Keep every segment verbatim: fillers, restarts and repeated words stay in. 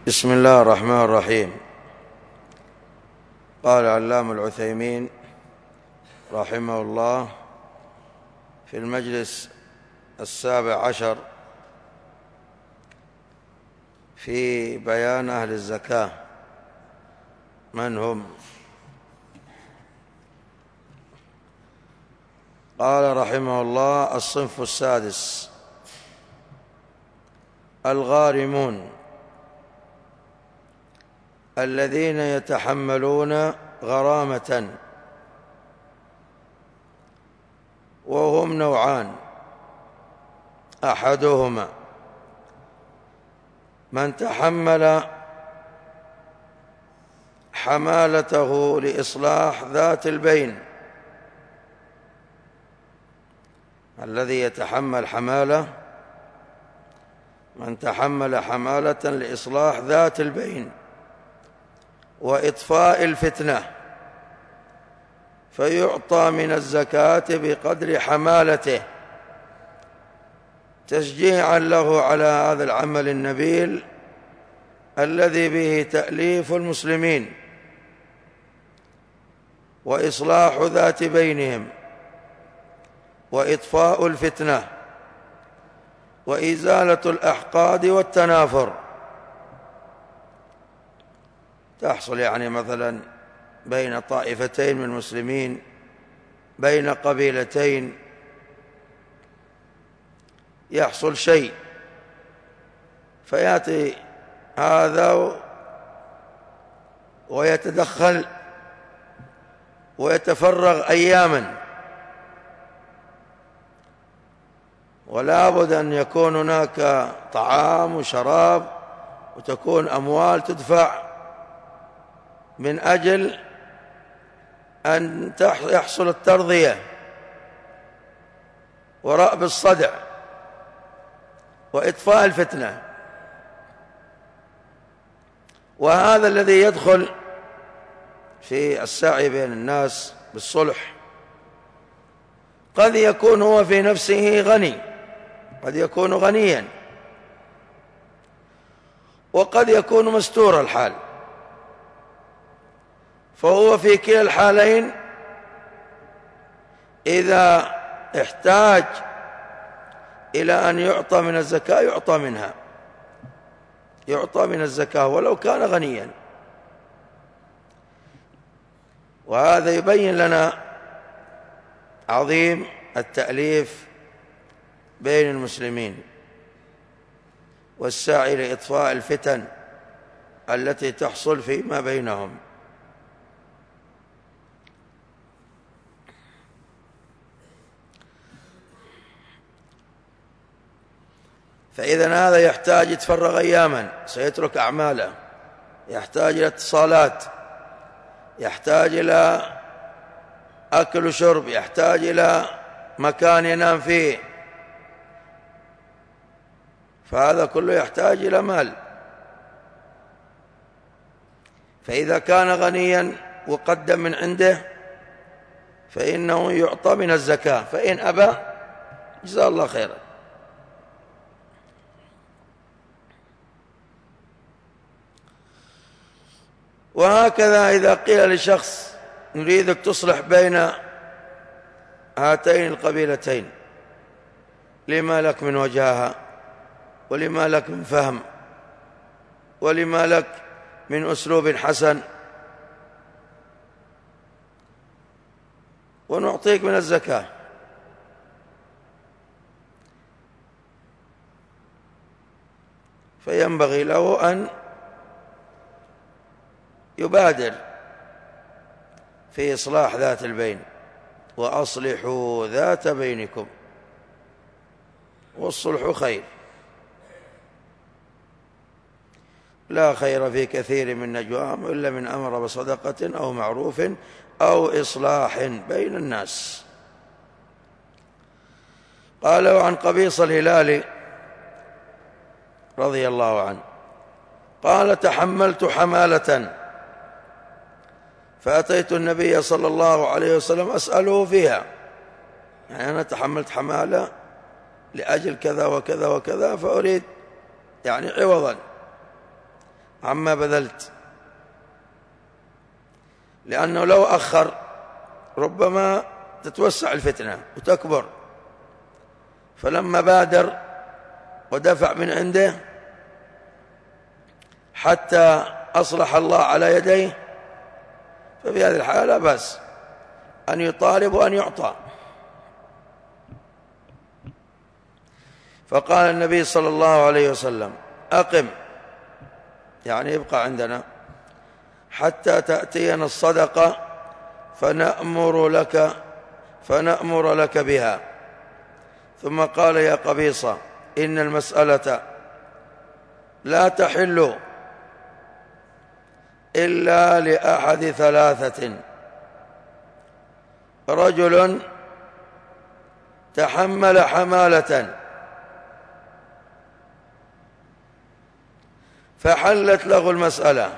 بسم الله الرحمن الرحيم. قال العلامة العثيمين رحمه الله في المجلس السابع عشر في بيان أهل الزكاة من هم. قال رحمه الله: الصنف السادس الغارمون الذين يتحملون غرامة، وهم نوعان: أحدهما من تحمل حمالته لإصلاح ذات البين، الذي يتحمل حمالة من تحمل حمالة لإصلاح ذات البين وإطفاء الفتنة، فيعطى من الزكاة بقدر حمالته تشجيعا له على هذا العمل النبيل الذي به تأليف المسلمين وإصلاح ذات بينهم وإطفاء الفتنة وإزالة الأحقاد والتنافر. تحصل يعني مثلا بين طائفتين من المسلمين، بين قبيلتين، يحصل شيء فيأتي هذا ويتدخل ويتفرغ أياما، ولا بد أن يكون هناك طعام وشراب وتكون أموال تدفع من أجل أن يحصل الترضية ورأب الصدع وإطفاء الفتنة. وهذا الذي يدخل في السعي بين الناس بالصلح قد يكون هو في نفسه غني، قد يكون غنيا، وقد يكون مستور الحال، فهو في كلا الحالين إذا احتاج إلى أن يعطى من الزكاة يعطى منها، يعطى من الزكاة ولو كان غنيا. وهذا يبين لنا عظيم التأليف بين المسلمين والسعي لإطفاء الفتن التي تحصل فيما بينهم. فإذا هذا يحتاج يتفرغ أياما، سيترك أعماله، يحتاج إلى اتصالات، يحتاج إلى أكل وشرب، يحتاج إلى مكان ينام فيه، فهذا كله يحتاج إلى مال. فإذا كان غنيا وقدم من عنده فإنه يعطى من الزكاة، فإن أبى جزاه الله خيرا. وهكذا إذا قيل لشخص نريدك تصلح بين هاتين القبيلتين، لما لك من وجاهة، ولما لك من فهم، ولما لك من أسلوب حسن، ونعطيك من الزكاة، فينبغي له أن يبادر في إصلاح ذات البين، وأصلحوا ذات بينكم، والصلح خير. لا خير في كثير من نجواهم إلا من أمر بصدقة أو معروف أو إصلاح بين الناس. قال: وعن قبيصة الهلالي رضي الله عنه قال: تحملت حمالة فأتيت النبي صلى الله عليه وسلم أسأله فيها، يعني أنا تحملت حمالة لأجل كذا وكذا وكذا، فأريد يعني عوضا، عما بذلت، لأنه لو أخر ربما تتوسع الفتنة وتكبر، فلما بادر ودفع من عنده حتى أصلح الله على يديه، ففي هذه الحالة لا بأس أن يطالب وأن يعطى. فقال النبي صلى الله عليه وسلم: أقم، يعني ابقى عندنا حتى تأتينا الصدقة فنأمر لك فنأمر لك بها. ثم قال: يا قبيصة، إن المسألة لا تحل إلا لأحد ثلاثة: رجل تحمل حمالة فحلت له المسألة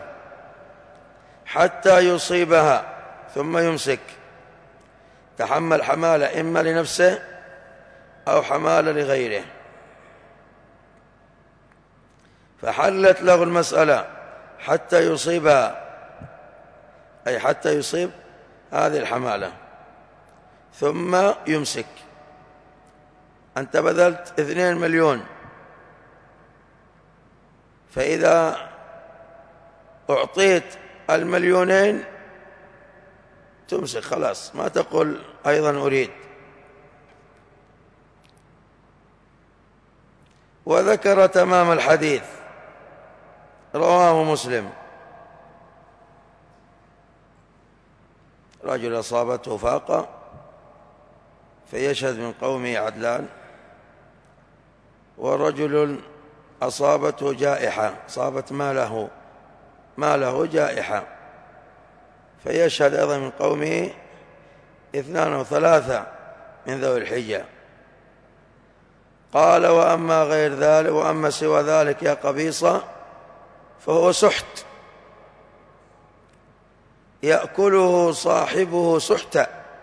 حتى يصيبها ثم يمسك. تحمل حمالة إما لنفسه أو حمالة لغيره، فحلت له المسألة حتى يصيبها، أي حتى يصيب هذه الحمالة ثم يمسك. أنت بذلت اثنين مليون، فإذا أعطيت المليونين تمسك خلاص، ما تقول أيضا أريد. وذكر تمام الحديث، رواه مسلم: رجل أصابته فاقة فيشهد من قومه عدلان، ورجل أصابته جائحة، أصابت ماله ماله جائحة، فيشهد أيضا من قومه اثنان أو ثلاثة من ذوي الحجة. قال: وأما غير ذلك وأما سوى ذلك يا قبيصة فهو سحت يأكله صاحبه سحتا.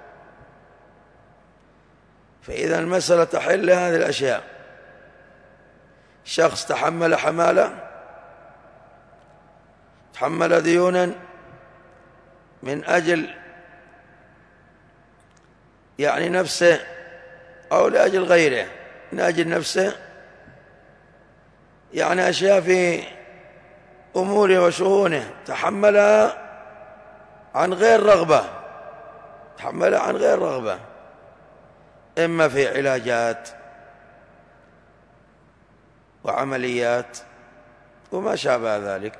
فإذا المسألة تحل هذه الأشياء: شخص تحمل حمالة، تحمل ديونا من أجل يعني نفسه أو لأجل غيره، من أجل نفسه يعني أشياء في أموره وشؤونه تحملها عن غير رغبة، تحملها عن غير رغبة، إما في علاجات وعمليات وما شابه ذلك،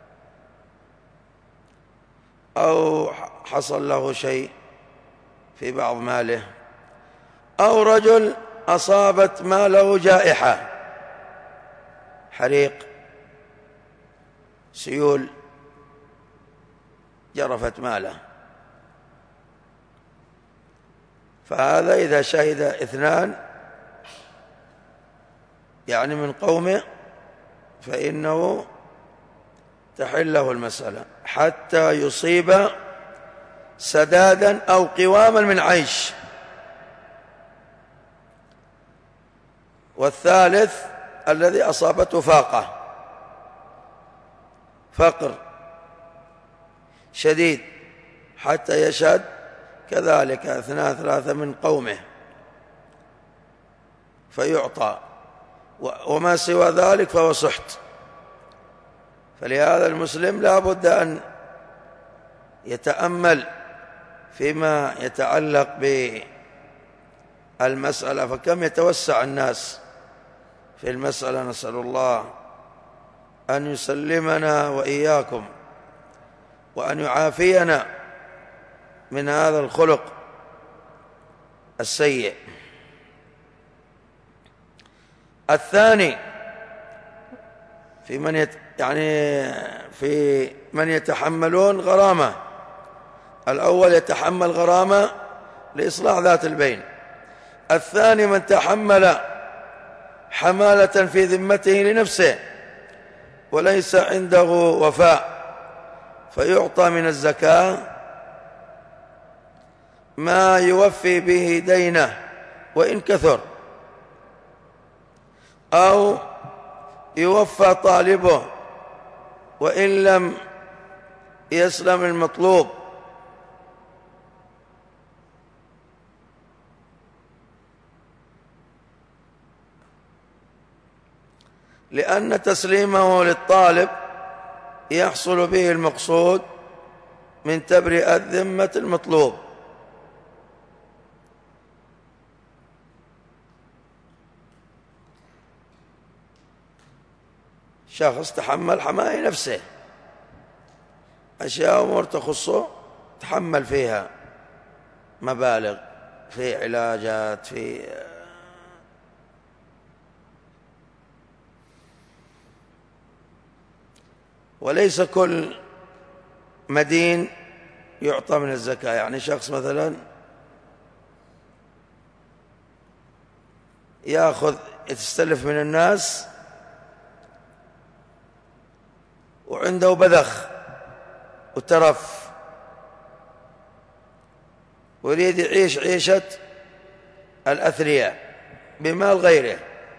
أو حصل له شيء في بعض ماله، أو رجل أصابت ماله جائحة، حريق، سيول جرفت ماله، فهذا إذا شهد اثنان يعني من قومه فإنه تحل له المسألة حتى يصيب سدادا أو قواما من عيش. والثالث الذي أصابته فاقة، فقر شديد، حتى يشهد كذلك اثنان ثلاثة من قومه فيعطى، وما سوى ذلك فهو سحت. فلهذا المسلم لا بد أن يتأمل فيما يتعلق بالمسألة، فكم يتوسع الناس في المسألة. نسأل الله أن يسلمنا وإياكم وأن يعافينا من هذا الخلق السيء. الثاني في من يت... يعني في من يتحملون غرامة. الأول يتحمل غرامة لإصلاح ذات البين، الثاني من تحمل حمالة في ذمته لنفسه وليس عنده وفاء، فيعطى من الزكاة ما يوفي به دينه وإن كثر، أو يوفى طالبه وإن لم يسلم المطلوب، لأن تسليمه للطالب يحصل به المقصود من تبرئة ذمة المطلوب. شخص تحمل حماية نفسه، أشياء أمور تخصه تحمل فيها مبالغ في علاجات، في وليس كل مدين يعطى من الزكاة. يعني شخص مثلا يأخذ يستلف من الناس وعنده بذخ وترف ويريد يعيش عيشة الأثرياء بمال غيره،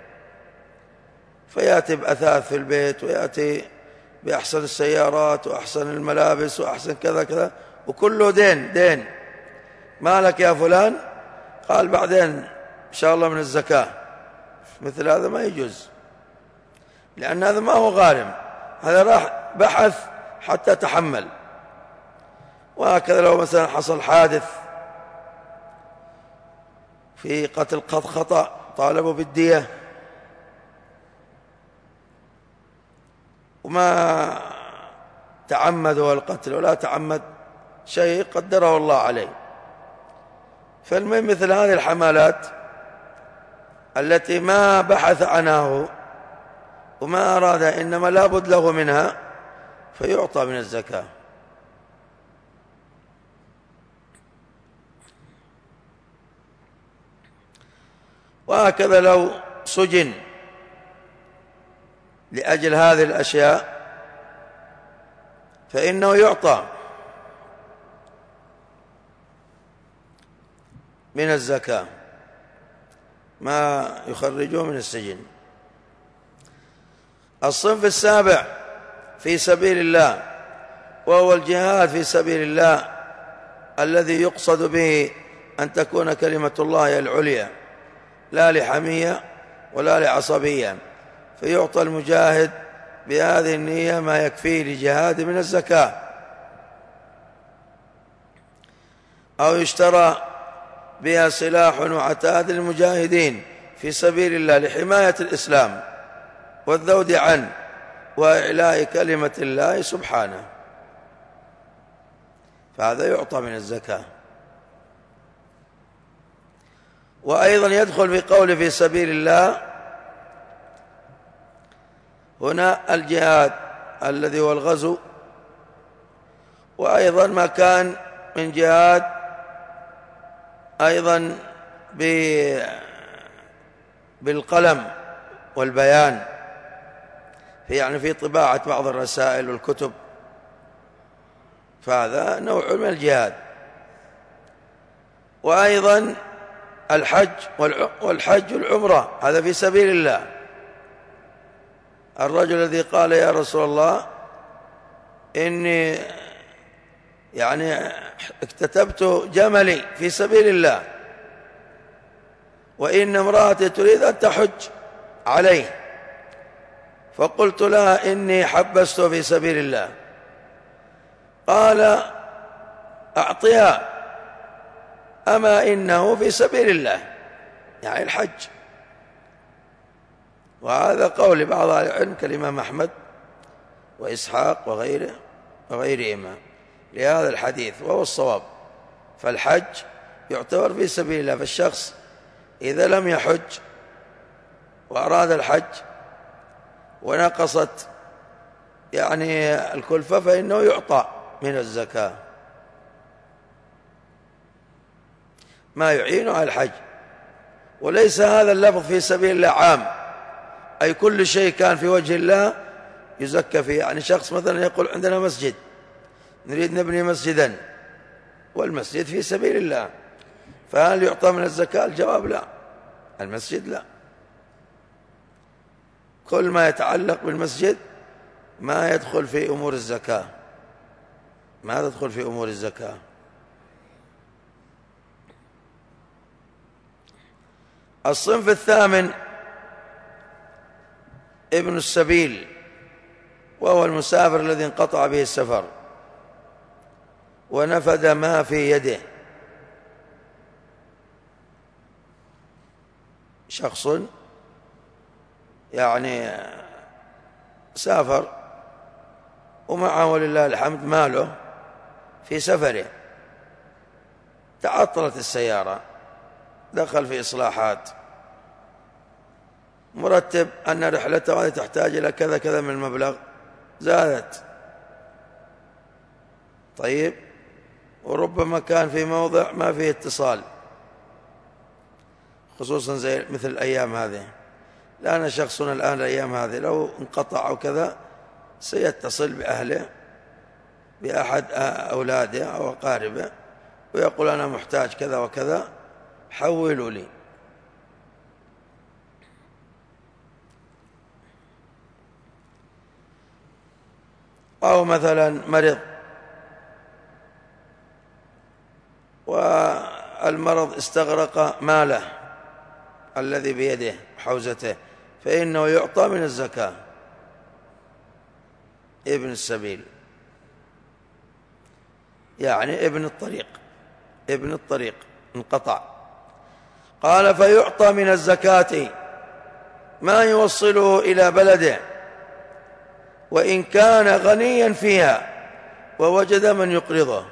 فيأتي بأثاث في البيت ويأتي بأحسن السيارات وأحسن الملابس وأحسن كذا كذا، وكله دين دين. ما لك يا فلان؟ قال بعدين إن شاء الله من الزكاة. مثل هذا ما يجوز، لأن هذا ما هو غارم، هذا راح بحث حتى تحمل. وهكذا لو مثلا حصل حادث في قتل قد خطأ طالبوا بالدية وما تعمد هو القتل ولا تعمد شيء قدره الله عليه. فالمهم مثل هذه الحمالات التي ما بحث عنها وما أراد إنما لا بد له منها فيعطى من الزكاة. وهكذا لو سجن لأجل هذه الأشياء فإنه يعطى من الزكاة ما يخرجه من السجن. الصنف السابع في سبيل الله، وهو الجهاد في سبيل الله الذي يقصد به أن تكون كلمة الله هي العليا، لا لحمية ولا لعصبية، فيعطى المجاهد بهذه النية ما يكفيه لجهاد من الزكاة، أو يشترى بها سلاح وعتاد للمجاهدين في سبيل الله لحماية الإسلام والذود عنه وإعلاء كلمة الله سبحانه، فهذا يعطى من الزكاة. وأيضا يدخل في قوله في سبيل الله هنا الجهاد الذي هو الغزو، وأيضا ما كان من جهاد أيضا بالقلم والبيان، في يعني في طباعة بعض الرسائل والكتب، فهذا نوع من الجهاد. وأيضا الحج والحج والعمرة هذا في سبيل الله. الرجل الذي قال يا رسول الله إني يعني اكتتبت جملي في سبيل الله وإن امرأتي تريد أن تحج عليه، فقلت لها إني حبست في سبيل الله. قال أعطيها، أما إنه في سبيل الله، يعني الحج. وهذا قول بعض أهل العلم كالإمام أحمد وإسحاق وغيره وغيرهما لهذا الحديث، وهو الصواب. فالحج يعتبر في سبيل الله، فالشخص إذا لم يحج وأراد الحج ونقصت يعني الكلفة فإنه يعطى من الزكاة ما يعينه على الحج. وليس هذا اللفظ في سبيل الله عام، أي كل شيء كان في وجه الله يزكى فيه. يعني شخص مثلا يقول عندنا مسجد نريد نبني مسجدا والمسجد في سبيل الله، فهل يعطى من الزكاة؟ الجواب لا، المسجد لا. كل ما يتعلق بالمسجد ما يدخل في أمور الزكاة، ما تدخل في أمور الزكاة. الصنف الثامن ابن السبيل، وهو المسافر الذي انقطع به السفر ونفد ما في يده. شخص يعني سافر ومعه ولله الحمد ماله في سفره، تعطلت السيارة، دخل في إصلاحات، مرتب أن رحلته هذه تحتاج إلى كذا كذا من المبلغ، زادت، طيب، وربما كان في موضع ما فيه اتصال، خصوصا زي مثل الأيام هذه، لأن شخصنا الآن الأيام هذه لو انقطع أو كذا سيتصل بأهله، بأحد أولاده أو أقاربه، ويقول أنا محتاج كذا وكذا، حولوا لي. أو مثلا مرض والمرض استغرق ماله الذي بيده حوزته، فإنه يعطى من الزكاة. ابن السبيل يعني ابن الطريق، ابن الطريق انقطع. قال فيعطى من الزكاة ما يوصله إلى بلده، وإن كان غنيا فيها ووجد من يقرضه،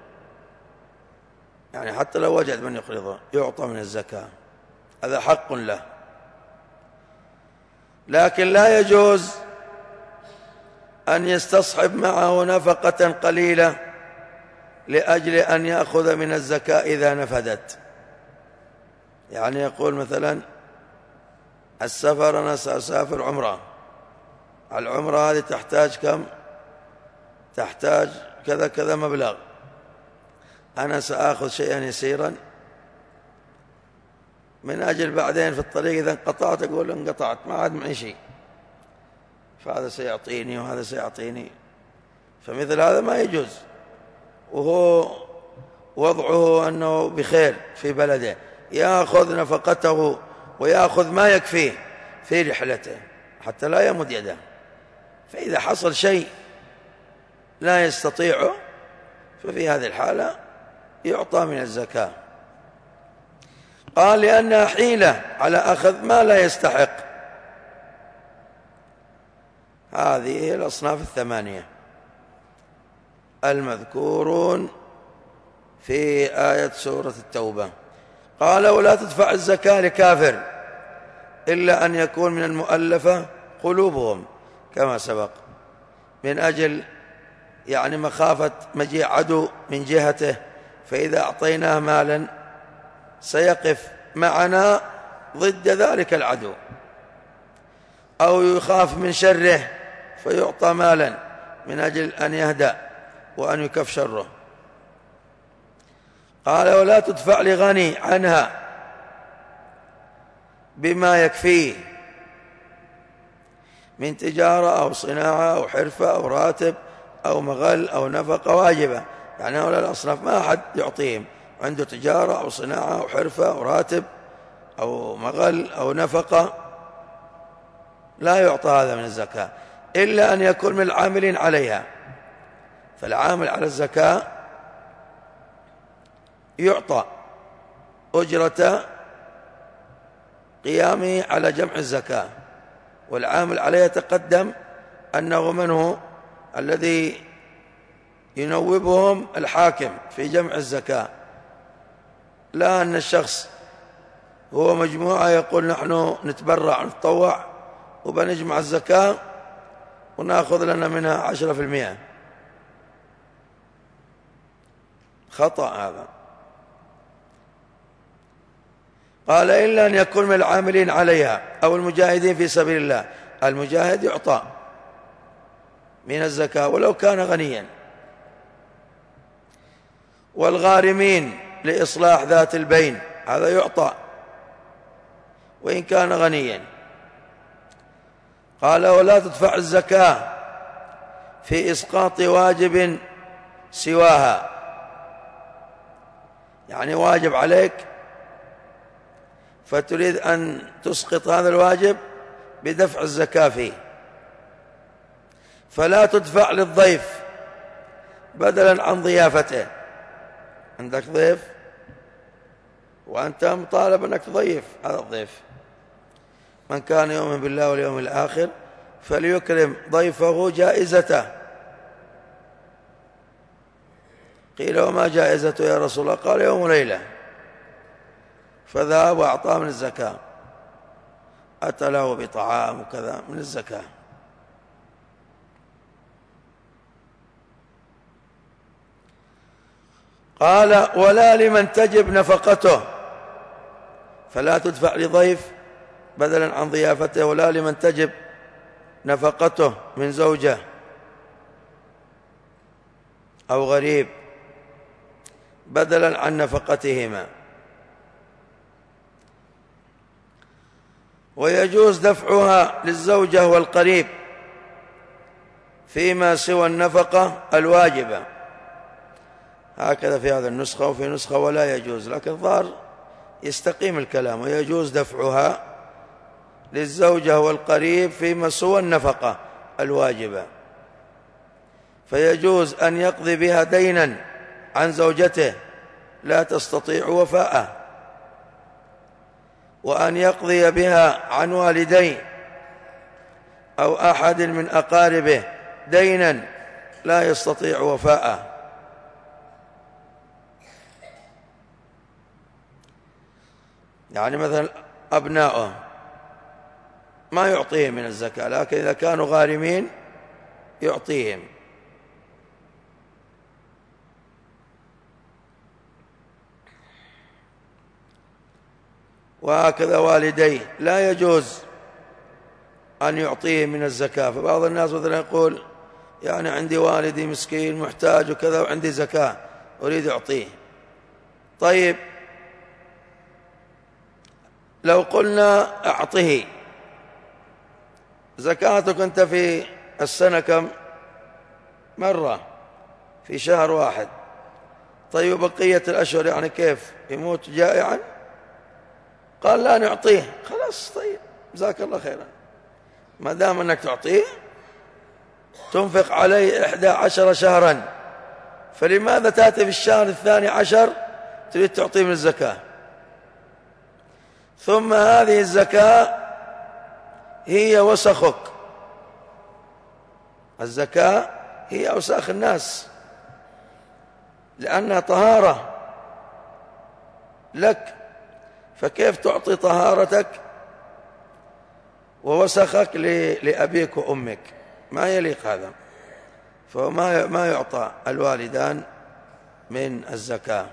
يعني حتى لو وجد من يقرضه يعطى من الزكاة، هذا حق له. لكن لا يجوز أن يستصحب معه نفقة قليلة لأجل أن يأخذ من الزكاة إذا نفدت. يعني يقول مثلا السفر، أنا سأسافر عمرة، العمرة هذه تحتاج كم؟ تحتاج كذا كذا مبلغ، أنا سأخذ شيئا يسيرا من أجل بعدين في الطريق إذا انقطعت أقول انقطعت ما عاد معي شيء، فهذا سيعطيني وهذا سيعطيني، فمثل هذا ما يجوز، وهو وضعه أنه بخير في بلده، يأخذ نفقته ويأخذ ما يكفيه في رحلته حتى لا يمد يده، فإذا حصل شيء لا يستطيعه ففي هذه الحالة يعطى من الزكاة. قال لأنها حيلة على أخذ ما لا يستحق. هذه هي الأصناف الثمانية المذكورون في آية سورة التوبة. قال ولا تدفع الزكاة لكافر إلا أن يكون من المؤلفة قلوبهم كما سبق، من أجل يعني مخافة مجيء عدو من جهته، فإذا أعطيناه مالا سيقف معنا ضد ذلك العدو، أو يخاف من شره فيعطى مالا من أجل أن يهدأ وأن يكف شره. قال ولا تدفع لغني عنها بما يكفيه من تجارة أو صناعة أو حرفة أو راتب أو مغل أو نفقة واجبة، يعني هؤلاء الأصناف ما أحد يعطيهم، عنده تجارة أو صناعة أو حرفة أو راتب أو مغل أو نفقة لا يعطى هذا من الزكاة إلا أن يكون من العاملين عليها. فالعامل على الزكاة يعطى أجرة قيامه على جمع الزكاة، والعامل عليه تقدم أنه من هو الذي ينوبهم الحاكم في جمع الزكاة، لا أن الشخص هو مجموعة يقول نحن نتبرع نتطوع وبنجمع الزكاة ونأخذ لنا منها عشرة في المئة، خطأ هذا. قال إلا أن يكون من العاملين عليها أو المجاهدين في سبيل الله، المجاهد يعطى من الزكاة ولو كان غنيا، والغارمين لإصلاح ذات البين هذا يعطى وإن كان غنيا. قال ولا تدفع الزكاة في إسقاط واجب سواها، يعني واجب عليك فتريد أن تسقط هذا الواجب بدفع الزكاة فيه، فلا تدفع للضيف بدلا عن ضيافته. عندك ضيف وأنت مطالب أنك تضيف هذا الضيف. من كان يؤمن بالله واليوم الآخر فليكرم ضيفه جائزته. قيل وما جائزته يا رسول الله؟ قال يوم وليلة، فذهب وأعطاه من الزكاة، أتى له بطعام وكذا من الزكاة. قال ولا لمن تجب نفقته، فلا تدفع لضيف بدلا عن ضيافته، ولا لمن تجب نفقته من زوجة أو غريب بدلا عن نفقتهما. ويجوز دفعها للزوجة والقريب فيما سوى النفقة الواجبة، هكذا في هذا النسخة، وفي نسخة ولا يجوز، لكن الظاهر يستقيم الكلام. ويجوز دفعها للزوجة والقريب فيما سوى النفقة الواجبة، فيجوز أن يقضي بها دينا عن زوجته لا تستطيع وفاءه، وأن يقضي بها عن والديه أو أحد من أقاربه دينا لا يستطيع وفاءه. يعني مثلا أبناؤه ما يعطيهم من الزكاة، لكن إذا كانوا غارمين يعطيهم. وهكذا والديه لا يجوز أن يعطيهم من الزكاة. فبعض الناس مثلا يقول يعني عندي والدي مسكين محتاج وكذا وعندي زكاة أريد أعطيه. طيب لو قلنا أعطه زكاتك أنت في السنة كم مرة؟ في شهر واحد. طيب بقية الأشهر يعني كيف؟ يموت جائعا؟ قال لا نعطيه. خلاص طيب جزاك الله خيرا، ما دام أنك تعطيه تنفق عليه إحدى عشر شهرا، فلماذا تأتي في الشهر الثاني عشر تريد تعطيه من الزكاة؟ ثم هذه الزكاة هي وسخك، الزكاة هي أوساخ الناس لأنها طهارة لك، فكيف تعطي طهارتك ووسخك لأبيك وأمك؟ ما يليق هذا. فما ما يعطى الوالدان من الزكاة،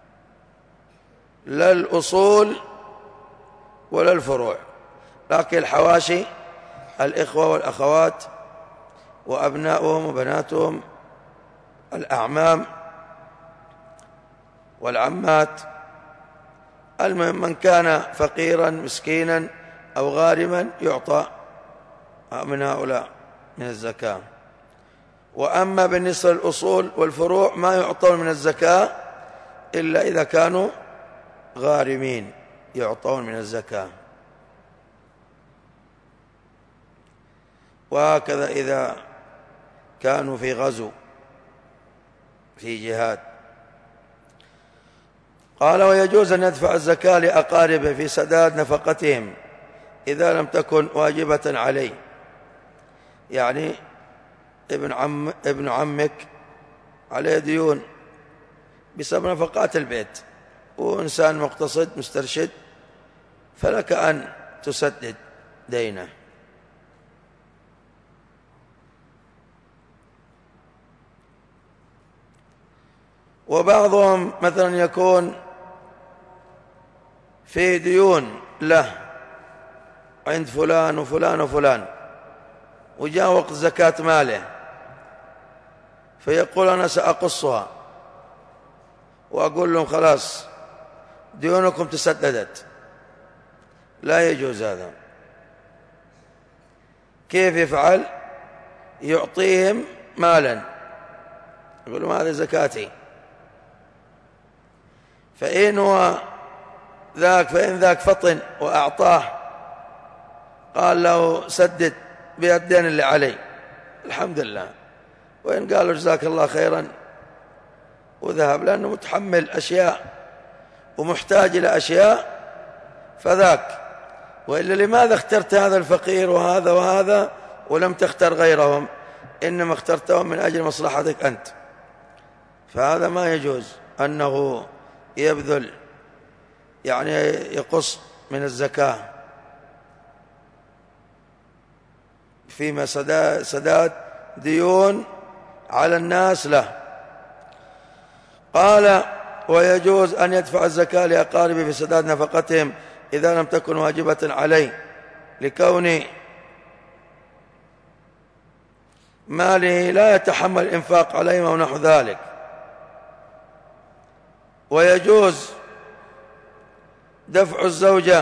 لا الأصول ولا الفروع، لكن الحواشي الإخوة والأخوات وأبناؤهم وبناتهم، الأعمام والعمات، المهم من كان فقيرا مسكينا أو غارما يعطى من هؤلاء من الزكاة. وأما بالنسبة للأصول والفروع ما يعطون من الزكاة إلا إذا كانوا غارمين يعطون من الزكاة. وهكذا إذا كانوا في غزو في جهاد. قال ويجوز أن يدفع الزكاة لأقاربه في سداد نفقتهم إذا لم تكن واجبة عليه. يعني ابن عم ابن عمك عليه ديون بسبب نفقات البيت، وإنسان مقتصد مسترشد، فلك أن تسدد دينه. وبعضهم مثلا يكون في ديون له عند فلان وفلان وفلان، وجاء وقت زكاة ماله فيقول أنا سأقصها وأقول لهم خلاص ديونكم تسددت. لا يجوز هذا. كيف يفعل؟ يعطيهم مالا يقول له هذه زكاتي، فإن هو ذاك فإن ذاك فطن وأعطاه قال له سدد بالدين اللي علي الحمد لله، وإن قالوا جزاك الله خيرا وذهب لأنه متحمل أشياء ومحتاج إلى أشياء فذاك. وإلا لماذا اخترت هذا الفقير وهذا وهذا ولم تختر غيرهم؟ إنما اخترتهم من أجل مصلحتك أنت. فهذا ما يجوز أنه يبذل يعني يقص من الزكاة فيما سداد ديون على الناس له. قال ويجوز أن يدفع الزكاة لأقاربه في سداد نفقتهم إذا لم تكن واجبة عليه لكون ماله لا يتحمل الإنفاق عليهم أو نحو ذلك. ويجوز دفع الزوجة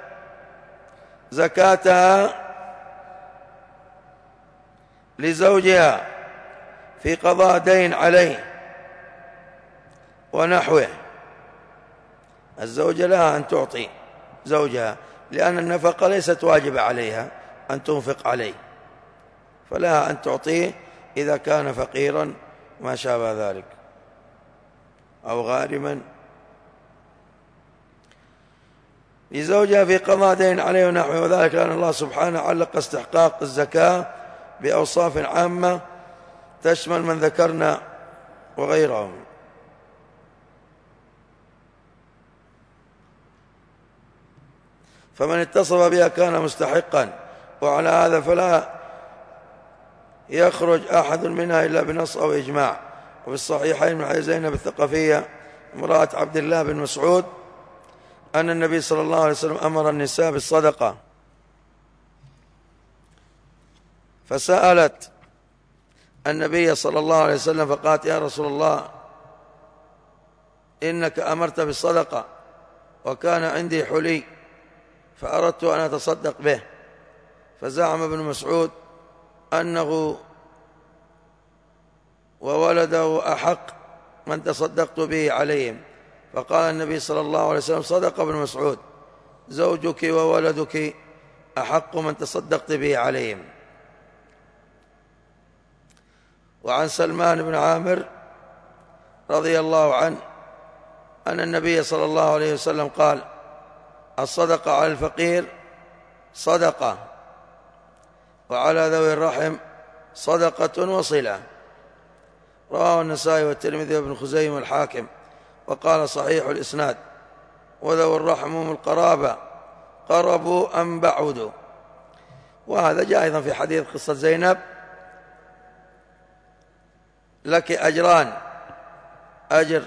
زكاتها لزوجها في قضاء دين عليه ونحوه. الزوجة لها أن تعطي زوجها لأن النفقة ليست واجبة عليها أن تنفق عليه، فلها أن تعطيه إذا كان فقيرا ما شابه ذلك أو غارما لزوجها في قضاء دين عليه ونحوه. وذلك لأن الله سبحانه علق استحقاق الزكاة بأوصاف عامة تشمل من ذكرنا وغيرهم. فمن اتصف بها كان مستحقا، وعلى هذا فلا يخرج أحد منها إلا بنص أو إجماع. وفي الصحيحين من حديث زينب الثقفية امرأة عبد الله بن مسعود أن النبي صلى الله عليه وسلم أمر النساء بالصدقة، فسألت النبي صلى الله عليه وسلم فقالت يا رسول الله إنك أمرت بالصدقة وكان عندي حلي فأردت أن أتصدق به، فزعم ابن مسعود أنه وولده أحق من تصدقت به عليهم، فقال النبي صلى الله عليه وسلم صدق ابن مسعود زوجك وولدك أحق من تصدقت به عليهم. وعن سلمان بن عامر رضي الله عنه أن النبي صلى الله عليه وسلم قال الصدقة على الفقير صدقة وعلى ذوي الرحم صدقة وصلة. رواه النسائي والترمذي وابن خزيمة والحاكم وقال صحيح الإسناد. وذوي الرحم هم القرابة قربوا أم بعدوا. وهذا جاء أيضا في حديث قصة زينب لك أجران، أجر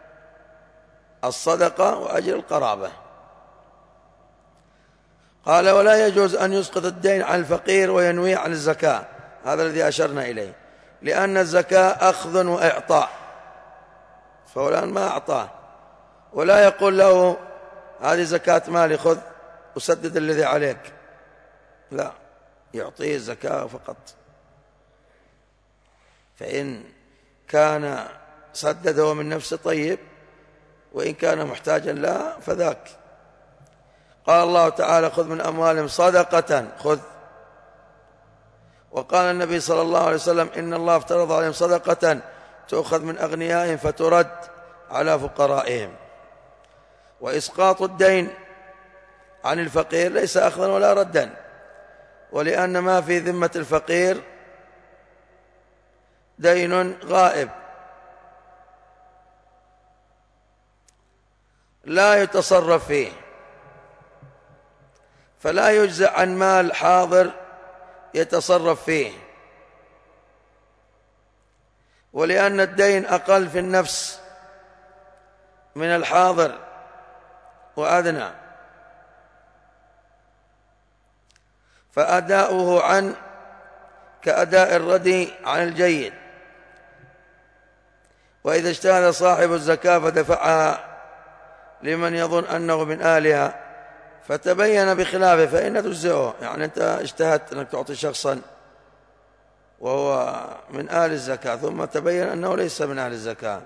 الصدقة وأجر القرابة. قال ولا يجوز أن يسقط الدين عن الفقير وينوي عن الزكاة، هذا الذي أشرنا إليه، لأن الزكاة أخذ وإعطاء، فلان ما أعطاه ولا يقول له هذه زكاة مالي خذ وسدد الذي عليك، لا، يعطيه الزكاة فقط. فإن كان سدده من نفسه طيب، وإن كان محتاجا لا فذاك. قال الله تعالى خذ من أموالهم صدقة خذ. وقال النبي صلى الله عليه وسلم إن الله افترض عليهم صدقة تؤخذ من أغنيائهم فترد على فقرائهم. وإسقاط الدين عن الفقير ليس أخذا ولا ردا، ولأن ما في ذمة الفقير دين غائب لا يتصرف فيه، فلا يجزع عن مال حاضر يتصرف فيه، ولأن الدين أقل في النفس من الحاضر وأدنى، فأداؤه عن كأداء الردي عن الجيد. وإذا اجتهد صاحب الزكاة فدفعها لمن يظن أنه من أهلها فتبين بخلافه فإن تجزئه، يعني أنت اجتهدت أنك تعطي شخصا وهو من أهل الزكاة ثم تبين أنه ليس من أهل الزكاة،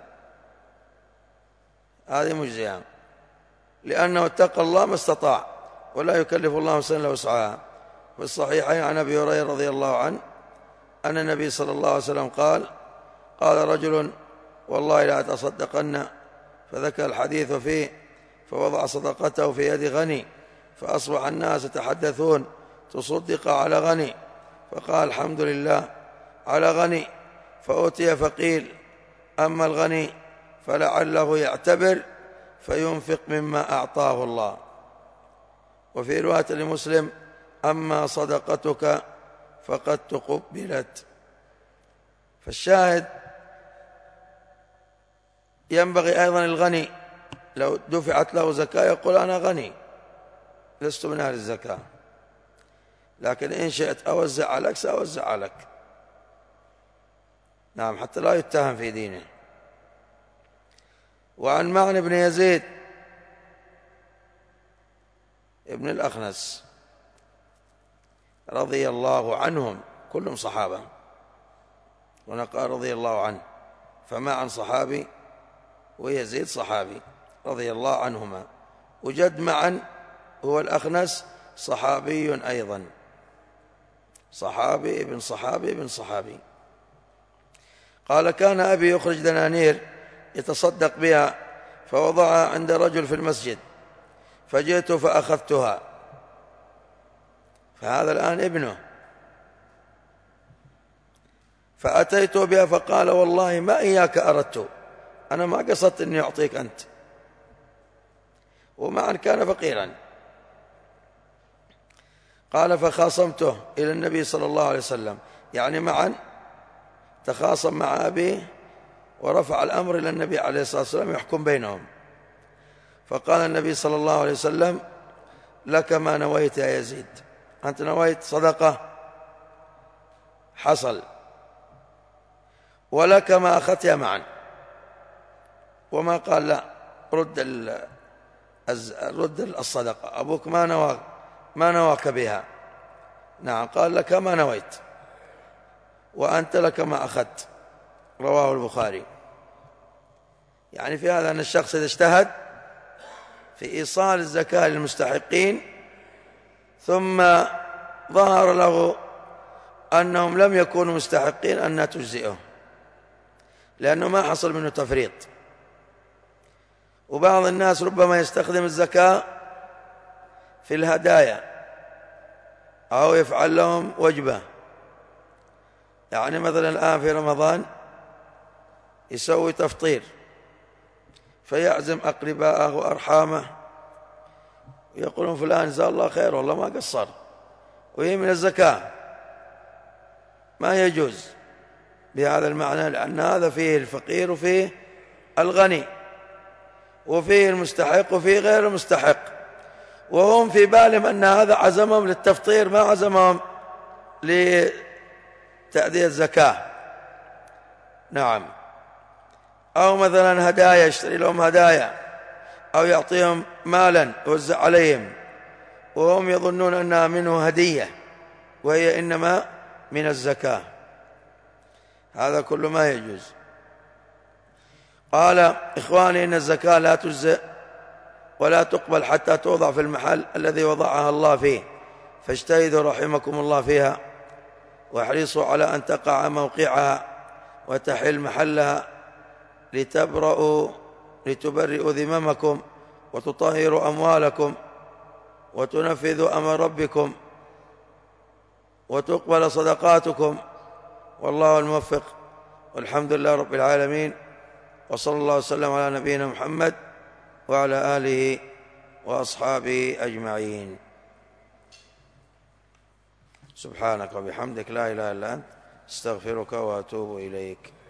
هذه مجزئة، لأنه اتقى الله ما استطاع، ولا يكلف الله نفسا إلا وسعها. في الصحيحين عن أبي هريرة رضي الله عنه أن النبي صلى الله عليه وسلم قال: قال رجل: والله لا أتصدقن، فذكر الحديث فيه، فوضع صدقته في يد غني، فأصبح الناس يتحدثون: تصدق على غني، فقال: الحمد لله على غني. فأتي فقيل: أما الغني فلعله يعتبر فينفق مما أعطاه الله. وفي رواية لمسلم: أما صدقتك فقد تقبلت. فالشاهد ينبغي أيضا الغني لو دفعت له زكاة يقول: أنا غني لست من أهل الزكاة، لكن إن شئت أوزع عليك سأوزع عليك، نعم، حتى لا يتهم في دينه. وعن معن بن يزيد ابن الأخنس رضي الله عنهم، كلهم صحابة، ونقال رضي الله عنه، فمعن صحابي ويزيد صحابي رضي الله عنهما، وجد معن هو الأخنس صحابي أيضا، صحابي ابن صحابي ابن صحابي. قال: كان أبي يخرج دنانير يتصدق بها، فوضعها عند رجل في المسجد، فجئت فأخذتها، فهذا الآن ابنه، فأتيت بها فقال: والله ما إياك أردت، أنا ما قصدت أني أعطيك أنت. ومعا كان فقيرا. قال: فخاصمته إلى النبي صلى الله عليه وسلم، يعني معا تخاصم مع أبيه ورفع الأمر إلى النبي عليه الصلاة والسلام يحكم بينهم. فقال النبي صلى الله عليه وسلم: لك ما نويت يا يزيد، أنت نويت صدقة حصل، ولك ما أخذت يا معا. وما قال: لا، رد رد الصدقة، أبوك ما نوى ما نواك بها. نعم، قال: لك ما نويت، وأنت لك ما أخذت. رواه البخاري. يعني في هذا أن الشخص إذا اجتهد في إيصال الزكاة للمستحقين ثم ظهر له أنهم لم يكونوا مستحقين أن تجزئه، لأنه ما حصل منه تفريط. وبعض الناس ربما يستخدم الزكاة في الهدايا أو يفعل لهم وجبة، يعني مثلا الآن في رمضان يسوي تفطير، فيعزم أقرباءه وأرحامه ويقولون: فلان جزاه الله خير والله ما قصر، وهي من الزكاة، ما يجوز بهذا المعنى، لأن هذا فيه الفقير وفيه الغني وفيه المستحق وفيه غير المستحق، وهم في بالهم أن هذا عزمهم للتفطير، ما عزمهم لتأدية الزكاة. نعم. أو مثلا هدايا، يشتري لهم هدايا أو يعطيهم مالا يوزع عليهم، وهم يظنون أنها منه هدية وهي إنما من الزكاة، هذا كله ما يجوز. قال: إخواني، إن الزكاة لا تجزئ ولا تقبل حتى توضع في المحل الذي وضعها الله فيه، فاجتهدوا رحمكم الله فيها، واحرصوا على أن تقع موقعها وتحل محلها، لتبرؤوا لتبرئوا ذممكم وتطهروا أموالكم وتنفذوا أمر ربكم وتقبل صدقاتكم، والله الموفق، والحمد لله رب العالمين، وصلى الله وسلم على نبينا محمد وعلى آله وأصحابه أجمعين. سبحانك وبحمدك لا إله إلا أنت، استغفرك وأتوب إليك.